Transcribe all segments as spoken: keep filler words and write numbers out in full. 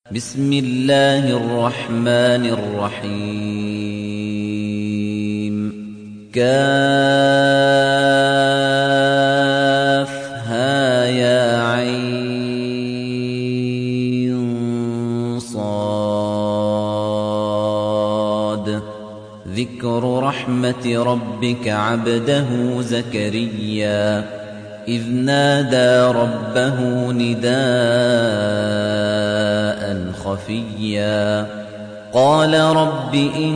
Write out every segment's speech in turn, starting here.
بسم الله الرحمن الرحيم كافها يا عين صاد ذكر رحمة ربك عبده زكريا إذ نادى ربه نداء خفيا قال رب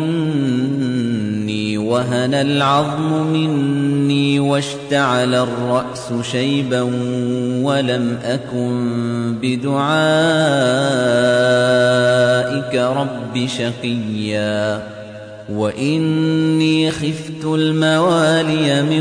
إني وهن العظم مني واشتعل الرأس شيبا ولم أكن بدعائك رب شقيا وإني خفت الموالي من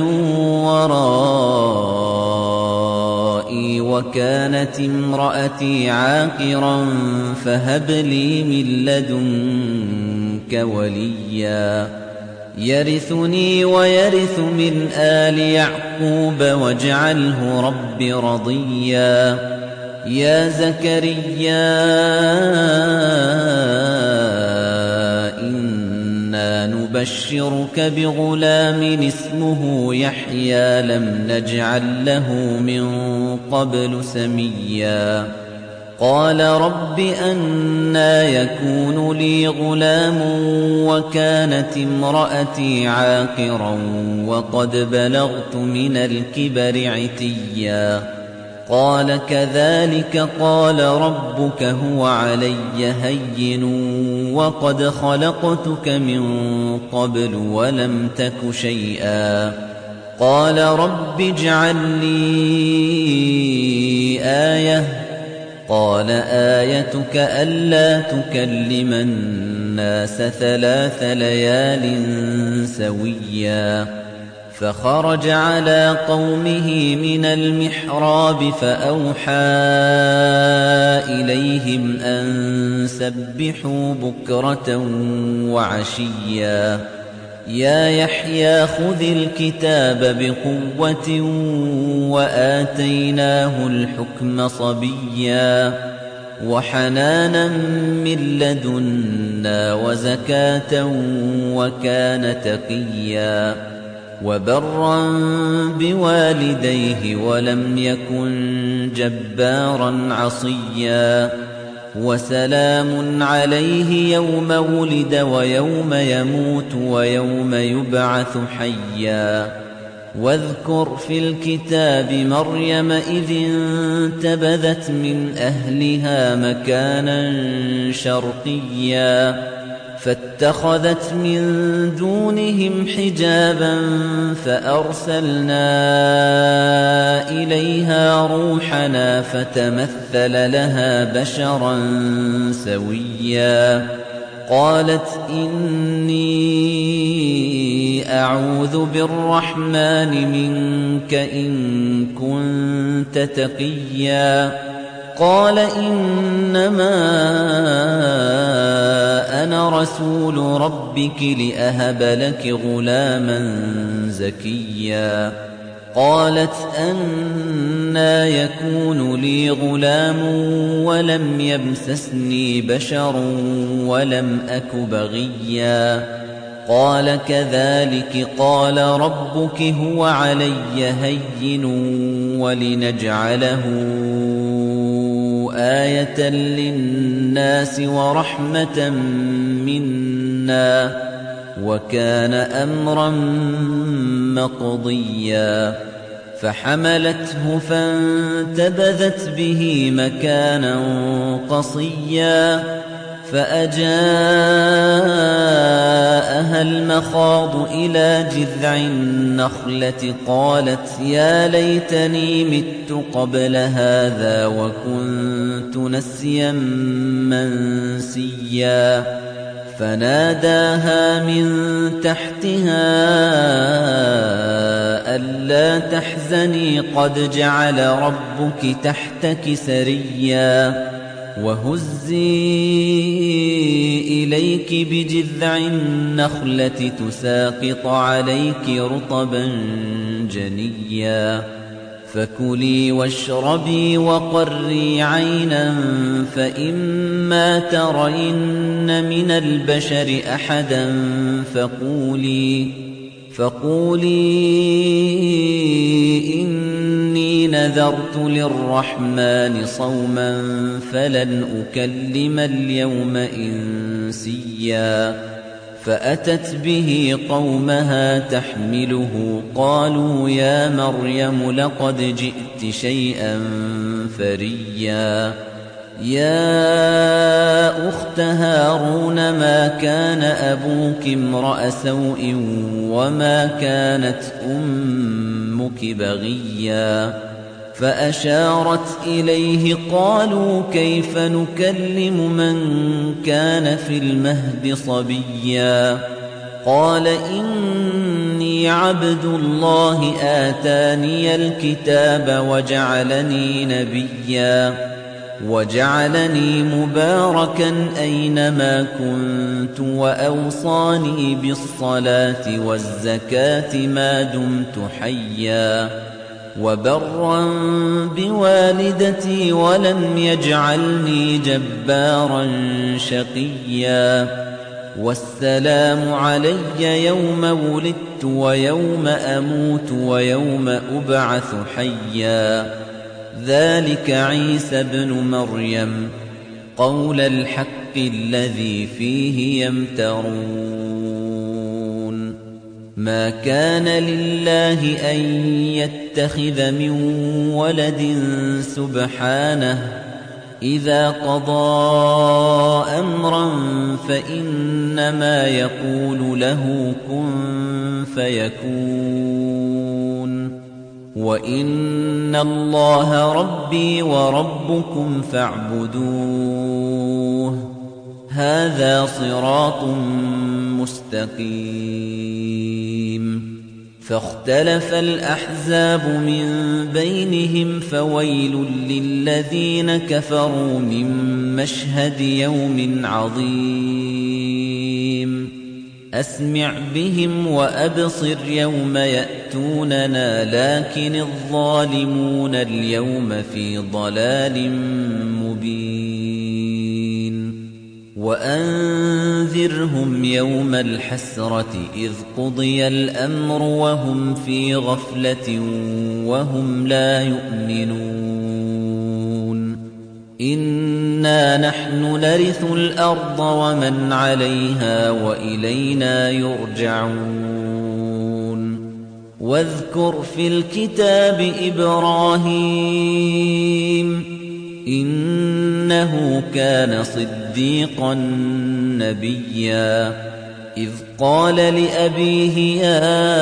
ورائي وكانت امرأتي عاقرا فهب لي من لدنك وليا يرثني ويرث من آل يعقوب واجعله رب رضيا يا زكريا نبشرك بغلام اسمه يحيى لم نجعل له من قبل سميا قال رب أنى يكون لي غلام وكانت امرأتي عاقرا وقد بلغت من الكبر عتيا قال كذلك قال ربك هو علي هين وقد خلقتك من قبل ولم تك شيئا قال رب اجعل لي آية قال آيتك ألا تكلم الناس ثلاث ليال سويا فخرج على قومه من المحراب فأوحى إليهم أن سبحوا بكرة وعشيا يا يحيى خذ الكتاب بقوة وآتيناه الحكم صبيا وحنانا من لدنا وزكاة وكان تقيا وبرا بوالديه ولم يكن جبارا عصيا وسلام عليه يوم ولد ويوم يموت ويوم يبعث حيا واذكر في الكتاب مريم إذ انتبذت من أهلها مكانا شرقيا فاتخذت من دونهم حجابا فأرسلنا إليها روحنا فتمثل لها بشرا سويا قالت إني أعوذ بالرحمن منك إن كنت تقيا قال إنما أنا رسول ربك لأهب لك غلاما زكيا قالت أنى يكون لي غلام ولم يمسسني بشر ولم أك بغيا قال كذلك قال ربك هو علي هين ولنجعله آية للناس ورحمة منا وكان أمرا مقضيا فحملته فانتبذت به مكانا قصيا فأجاءها المخاض إلى جذع النخلة قالت يا ليتني مت قبل هذا وكنت نسيا منسيا فناداها من تحتها ألا تحزني قد جعل ربك تحتك سريا وهزي إليك بجذع النخلة تساقط عليك رطبا جنيا فكلي واشربي وقري عينا فإما ترين من البشر أحدا فقولي فقولي إني نذرت للرحمن صوما فلن أكلم اليوم إنسيا فأتت به قومها تحمله قالوا يا مريم لقد جئت شيئا فريا يا أخت هارون ما كان أبوك امرأ سوء وما كانت أمك بغيا فأشارت إليه قالوا كيف نكلم من كان في المهد صبيا قال إني عبد الله آتاني الكتاب وجعلني نبيا وجعلني مباركا أينما كنت وأوصاني بالصلاة والزكاة ما دمت حيا وبرا بوالدتي ولم يجعلني جبارا شقيا والسلام علي يوم ولدت ويوم أموت ويوم أبعث حيا ذلك عيسى ابن مريم قول الحق الذي فيه يمترون ما كان لله أن يتخذ من ولد سبحانه إذا قضى أمرا فإنما يقول له كن فيكون وَإِنَّ اللَّهَ رَبِّي وَرَبُّكُمْ فَاعْبُدُوهُ هَذَا صِرَاطٌ مُسْتَقِيمٌ فَاخْتَلَفَ الْأَحْزَابُ مِنْ بَيْنِهِمْ فَوَيْلٌ لِلَّذِينَ كَفَرُوا مِنْ مَشْهَدِ يَوْمٍ عَظِيمٍ أسمع بهم وأبصر يوم يأتوننا لكن الظالمون اليوم في ضلال مبين وأنذرهم يوم الحسرة إذ قضي الأمر وهم في غفلة وهم لا يؤمنون إنا نحن نرث الأرض ومن عليها وإلينا يرجعون واذكر في الكتاب إبراهيم إنه كان صديقا نبيا إذ قال لأبيه يا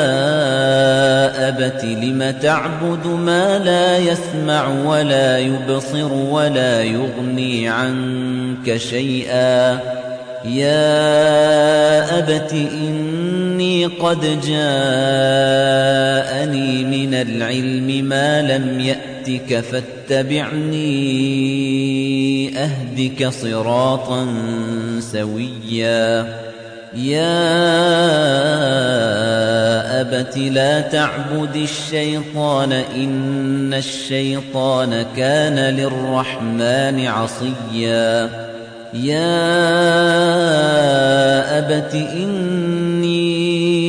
أبت لم تعبد ما لا يسمع ولا يبصر ولا يغني عنك شيئا يا أبت إني قد جاءني من العلم ما لم يأتك فاتبعني أهدك صراطا سويا يا أبت لا تعبد الشيطان إن الشيطان كان للرحمن عصيا يا أبت إني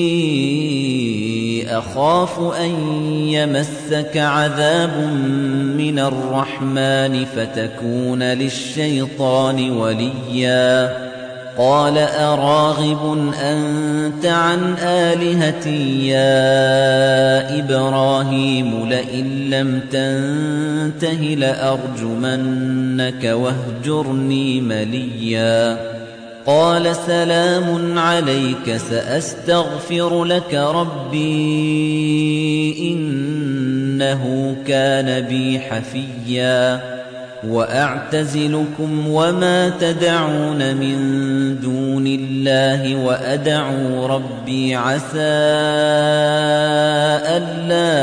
أخاف أن يمسك عذاب من الرحمن فتكون للشيطان وليا قال أراغب أنت عن آلهتي يا إبراهيم لئن لم تنته لأرجمنك واهجرني مليا قال سلام عليك سأستغفر لك ربي إنه كان بي حفيا وأعتزلكم وما تدعون من دون الله وأدعو ربي عسى ألا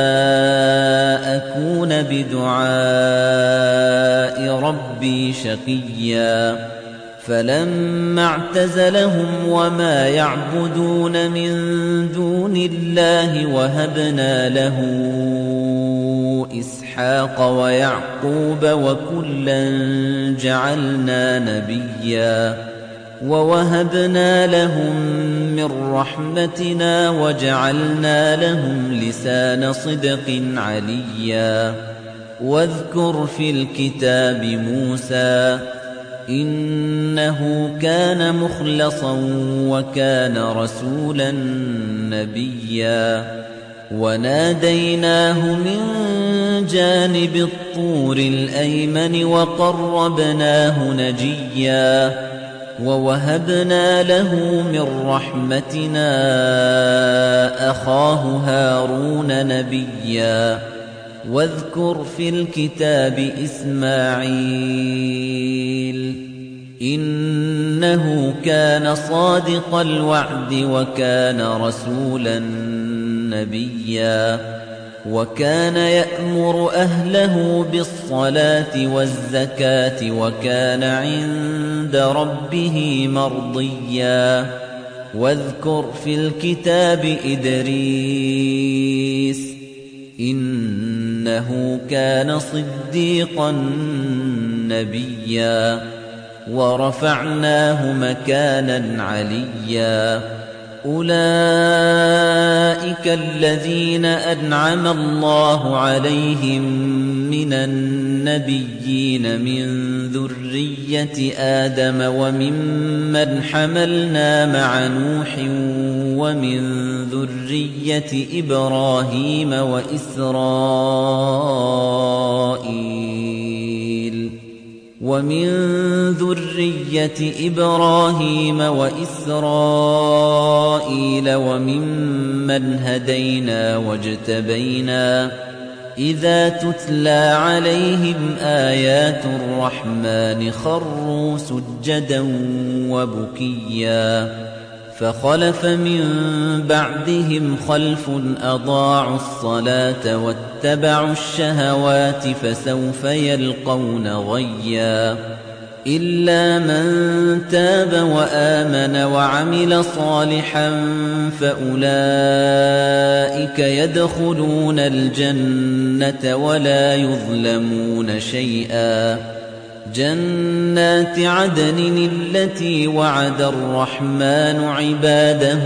أكون بدعاء ربي شقيا فَلَمَّا اعْتَزَلَهُمْ وَمَا يَعْبُدُونَ مِن دُونِ اللَّهِ وَهَبْنَا لَهُ إِسْحَاقَ وَيَعْقُوبَ وَكُلًّا جَعَلْنَا نَبِيًّا وَوَهَبْنَا لَهُم مِّن رَّحْمَتِنَا وَجَعَلْنَا لَهُمْ لِسَانَ صِدْقٍ عَلِيًّا وَاذْكُرْ فِي الْكِتَابِ مُوسَىٰ إِنَّهُ كَانَ مُخْلَصًا وَكَانَ رَسُولًا نَّبِيًّا وَنَادَيْنَاهُ مِن جَانِبِ الطُّورِ الْأَيْمَنِ وَقَرَّبْنَاهُ نَجِيًّا وَوَهَبْنَا لَهُ مِن رَّحْمَتِنَا أَخَاهُ هَارُونَ نَبِيًّا وَاذْكُرْ فِي الْكِتَابِ إِسْمَاعِيلَ إِنَّهُ كَانَ صَادِقَ الْوَعْدِ وَكَانَ رَسُولًا نَّبِيًّا وَكَانَ يَأْمُرُ أَهْلَهُ بِالصَّلَاةِ وَالزَّكَاةِ وَكَانَ عِندَ رَبِّهِ مَرْضِيًّا وَاذْكُرْ فِي الْكِتَابِ إِدْرِيسَ إِنَّهُ كَانَ صِدِّيقًا نَّبِيًّا وَرَفَعْنَاهُ مَكَانًا عَلِيًّا أُولَئِكَ الَّذِينَ أَنْعَمَ اللَّهُ عَلَيْهِم مِّنَ النَّبِيِّينَ مِن ذُرِّيَّةِ آدَمَ وَمِمَّنْ حَمَلْنَا مَعَ نُوحٍ وَمِن ذُرِّيَّةِ إِبْرَاهِيمَ وَإِسْرَائِيلَ وَمِن ذُرِّيَّةِ إِبْرَاهِيمَ وَإِسْرَائِيلَ وَمِمَّنْ هَدَيْنَا وَاجْتَبَيْنَا إِذَا تُتْلَى عَلَيْهِمْ آيَاتُ الرَّحْمَنِ خَرُّوا سُجَّدًا وَبُكِيًّا فَخَلَفَ مِن بَعْدِهِمْ خَلْفٌ أَضَاعُوا الصَّلَاةَ وَاتَّبَعُوا الشَّهَوَاتِ فَسَوْفَ يَلْقَوْنَ غَيًّا إِلَّا مَن تَابَ وَآمَنَ وَعَمِلَ صَالِحًا فَأُولَئِكَ يَدْخُلُونَ الْجَنَّةَ وَلَا يُظْلَمُونَ شَيْئًا جَنَّاتِ عَدْنٍ الَّتِي وَعَدَ الرَّحْمَنُ عِبَادَهُ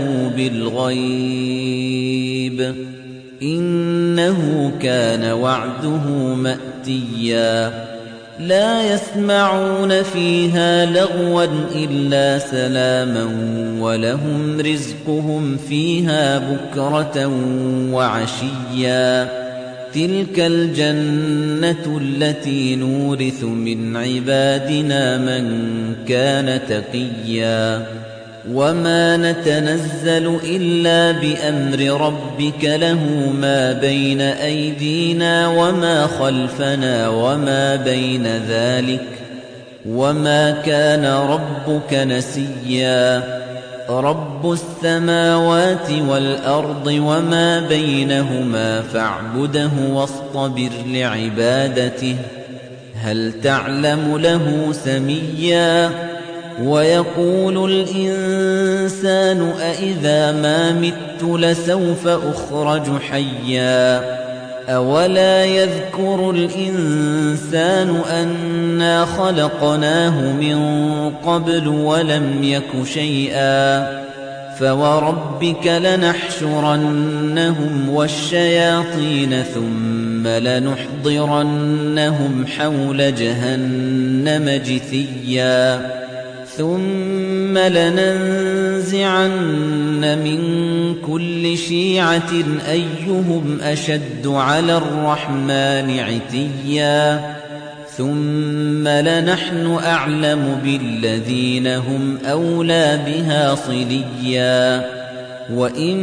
بِالْغَيْبِ إِنَّهُ كَانَ وَعْدُهُ مَأْتِيًّا لَا يَسْمَعُونَ فِيهَا لَغْوًا إِلَّا سَلَامًا وَلَهُمْ رِزْقُهُمْ فِيهَا بُكْرَةً وَعَشِيًّا تِلْكَ الْجَنَّةُ الَّتِي نُورِثُ مِنْ عِبَادِنَا مَنْ كَانَ تَقِيًّا وَمَا نَتَنَزَّلُ إِلَّا بِأَمْرِ رَبِّكَ لَهُ مَا بَيْنَ أَيْدِينَا وَمَا خَلْفَنَا وَمَا بَيْنَ ذَلِكَ وَمَا كَانَ رَبُّكَ نَسِيًّا رَبُّ السَّمَاوَاتِ وَالْأَرْضِ وَمَا بَيْنَهُمَا فَاعْبُدْهُ وَاصْطَبِرْ لِعِبَادَتِهِ هَلْ تَعْلَمُ لَهُ سَمِيًّا وَيَقُولُ الْإِنسَانُ أَإِذَا مَا مِتُّ لَسَوْفَ أُخْرَجُ حَيًّا أَوَلَا يَذْكُرُ الْإِنسَانُ أَنَّا خَلَقْنَاهُ مِن قَبْلُ وَلَمْ يَكُ شَيْئًا فَوَرَبِّكَ لَنَحْشُرَنَّهُمْ وَالشَّيَاطِينَ ثُمَّ لَنُحْضِرَنَّهُمْ حَوْلَ جَهَنَّمَ جِثِيًّا ثُمَّ لَنَنزِعَنَّ مِن كُلِّ شِيعَةٍ أَيُّهُمْ أَشَدُّ عَلَى الرَّحْمَنِ عِتِيًّا ثُمَّ لَنَحْنُ أَعْلَمُ بِالَّذِينَ هُمْ أَوْلَى بِهَا صِلِيًّا وَإِن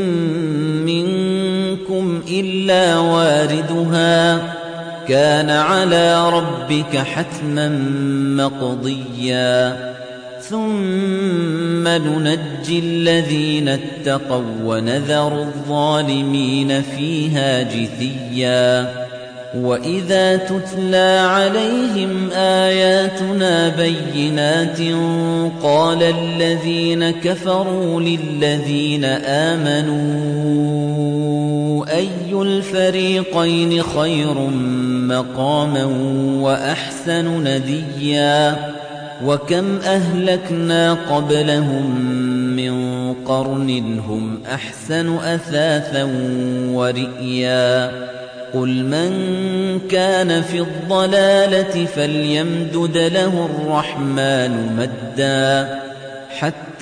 مِّنكُمْ إِلَّا وَارِدُهَا كَانَ عَلَى رَبِّكَ حَتْمًا مَّقْضِيًّا ثُمَّ نُنَجِّي الَّذِينَ اتَّقَوْا وَّنَذَرُ الظَّالِمِينَ فِيهَا جِثِيًّا وَإِذَا تُتْلَى عَلَيْهِمْ آيَاتُنَا بَيِّنَاتٍ قَالَ الَّذِينَ كَفَرُوا لِلَّذِينَ آمَنُوا أَيُّ الْفَرِيقَيْنِ خَيْرٌ مَّقَامًا وَأَحْسَنُ نَدِيًّا وَكَمْ أَهْلَكْنَا قَبْلَهُم مِّن قَرْنٍ هُمْ أَحْسَنُ أَثَاثًا وَرِئْيًا قُلْ مَن كَانَ فِي الضَّلَالَةِ فَلْيَمْدُدْ لَهُ الرَّحْمَٰنُ مَدًّا حَتَّىٰ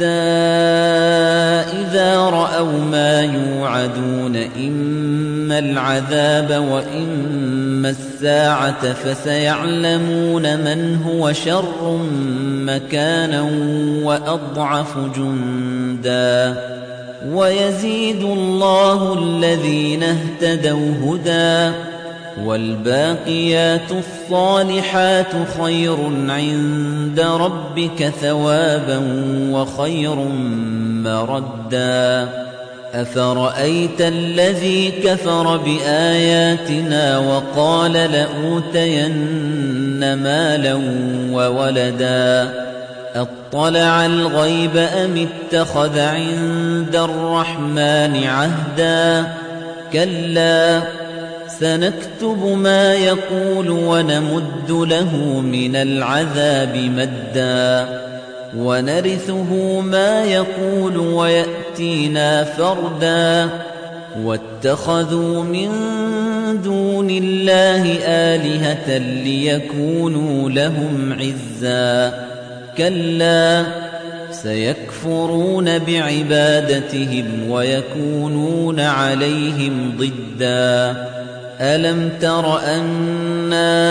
إِذَا رَأَوْا مَا يُوعَدُونَ إِمَّا الْعَذَابَ وَإِمَّا السَّاعَةَ فَسَيَعْلَمُونَ مَنْ هُوَ شَرٌّ مَّكَانًا وَأَضْعَفُ جُندًا وَيَزِيدُ اللَّهُ الَّذِينَ اهْتَدَوْا هُدًى وَالْبَاقِيَاتُ الصَّالِحَاتُ خَيْرٌ عِندَ رَبِّكَ ثَوَابًا وَخَيْرٌ مَّرَدًّا أَفَرَأَيْتَ الَّذِي كَفَرَ بِآيَاتِنَا وَقَالَ لَأُوتَيَنَّ مَالًا وَوَلَدًا أَطَّلَعَ الْغَيْبَ أَمِ اتَّخَذَ عِندَ الرَّحْمَٰنِ عَهْدًا كَلَّا سَنَكْتُبُ مَا يَقُولُ وَنَمُدُّ لَهُ مِنَ الْعَذَابِ مَدًّا وَنَرِثُهُ مَا يَقُولُ وَيَأْتِينَا فَرْدًا وَاتَّخَذُوا مِن دُونِ اللَّهِ آلِهَةً لِّيَكُونُوا لَهُمْ عِزًّا كَلَّا سَيَكْفُرُونَ بِعِبَادَتِهِمْ وَيَكُونُونَ عَلَيْهِمْ ضِدًّا أَلَمْ تَرَ أَنَّا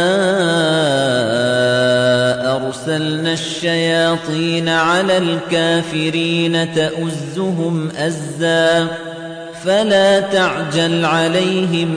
أَرْسَلْنَا الشَّيَاطِينَ عَلَى الْكَافِرِينَ تَؤُزُّهُمْ أَزًّا فَلَا تَعْجَلْ عَلَيْهِمْ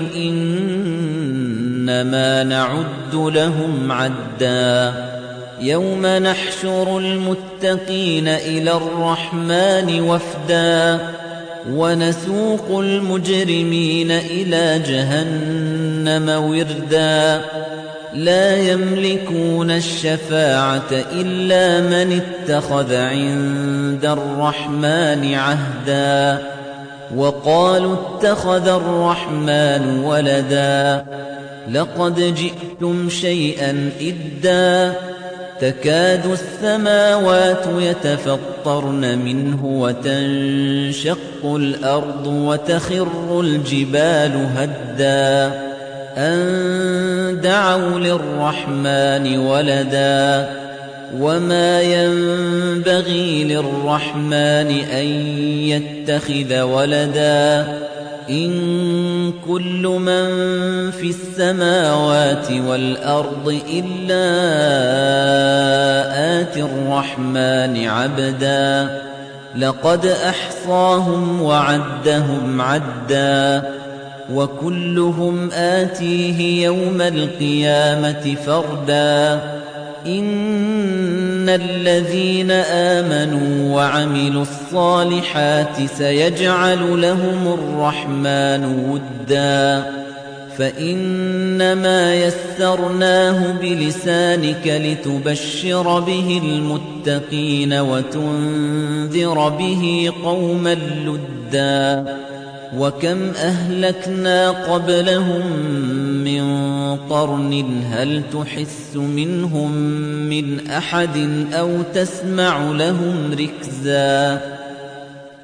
إِنَّمَا نَعُدُّ لَهُمْ عَدًّا يَوْمَ نَحْشُرُ الْمُتَّقِينَ إِلَى الرَّحْمَٰنِ وَفْدًا وَنَسُوقُ الْمُجْرِمِينَ إِلَىٰ جَهَنَّمَ وِرْدًا لَّا يَمْلِكُونَ الشَّفَاعَةَ إِلَّا مَنِ اتَّخَذَ عِندَ الرَّحْمَٰنِ عَهْدًا وَقَالُوا اتَّخَذَ الرَّحْمَٰنُ وَلَدًا لَّقَدْ جِئْتُمْ شَيْئًا إِدًّا تَكَادُ السَّمَاوَاتُ يَتَفَطَّرْنَ مِنْهُ وَتَنشَقُّ الْأَرْضُ وَتَخِرُّ الْجِبَالُ هَدًّا أَن دَعَوْا لِلرَّحْمَٰنِ وَلَدًا وَمَا يَنبَغِي لِلرَّحْمَٰنِ أَن يَتَّخِذَ وَلَدًا إِن كُلُّ مَن فِي السَّمَاوَاتِ وَالْأَرْضِ إِلَّا آتِي الرَّحْمَٰنِ عَبْدًا لَّقَدْ أَحْصَاهُمْ وَعَدَّهُمْ عَدًّا وَكُلُّهُمْ آتِيهِ يَوْمَ الْقِيَامَةِ فَرْدًا إِنَّ الَّذِينَ آمَنُوا وَعَمِلُوا الصَّالِحَاتِ سَيَجْعَلُ لَهُمُ الرَّحْمَٰنُ وُدًّا فَإِنَّمَا يَسَّرْنَاهُ بِلِسَانِكَ لِتُبَشِّرَ بِهِ الْمُتَّقِينَ وَتُنذِرَ بِهِ قَوْمًا لُّدًّا وَكَمْ أَهْلَكْنَا قَبْلَهُم مِّن قَرْنٍ هَلْ تُحِسُّ مِنْهُم مِّنْ أَحَدٍ أَوْ تَسْمَعُ لَهُمْ رِكْزًا